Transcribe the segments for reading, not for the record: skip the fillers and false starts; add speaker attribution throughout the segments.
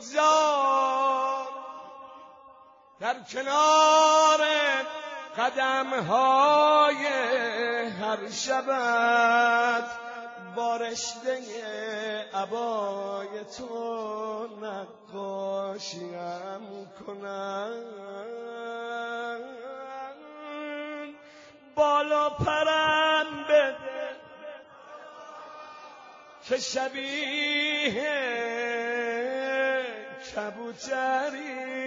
Speaker 1: بگذار در کنار قدم‌های هر شبت بارشته عبای تو نقاشیم کنم، بالا پرم بده که شبیه کبوتری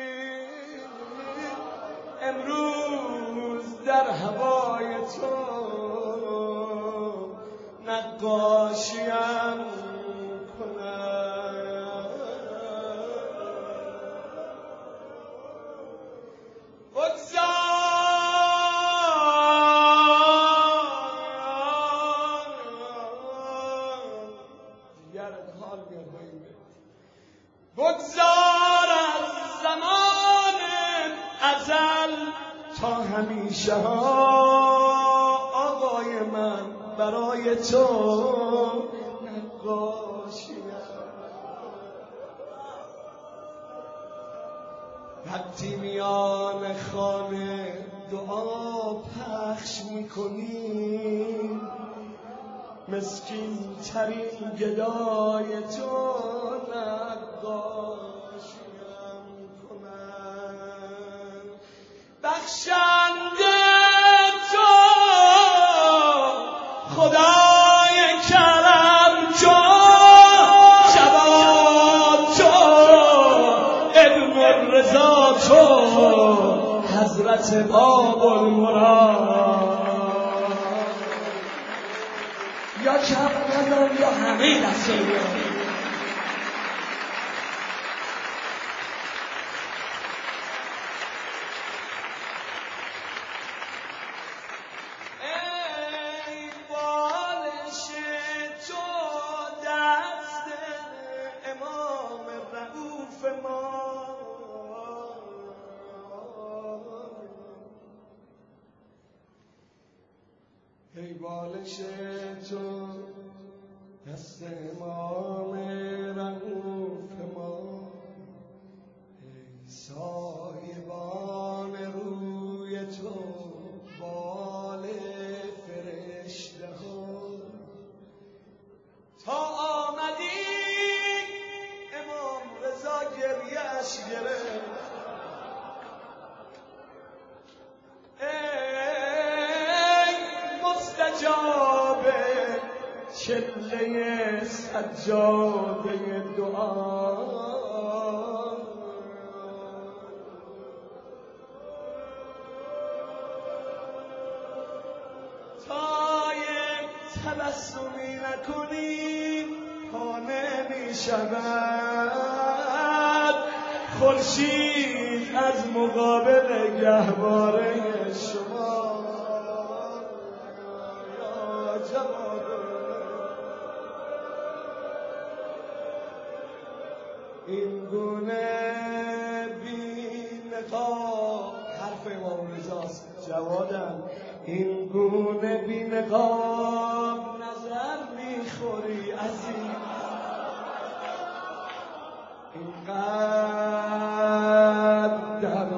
Speaker 1: امروز در هوای تو نقاشیم کنم. بگذار از زمان ازل تا همیشه ها آقای من برای تو نقاشیم. وقتی میان خانه دعا پخش میکنی مسکین ترین گدای تو نقاشیم کنم. بخشنده تو خدای کرم تو جواد تو ابن الرضا تو حضرت باب المراد یا کربلا یا همه دستیان. ای بالش تو دست امام رؤوف ما، ای سایبان روی تو بال فرشته ها. تا آمدی امام رضا گریه‌اش گرفت، چله سجاده دعا. تا یک تبسمی نکنی پا نمی شود خورشید از مقابل گهواره شما. یا جواب این گونه بی نقاب، حرف امام رضاست جوادم، این گونه بی نقاب نظر میخوری عزیز. اینقدر در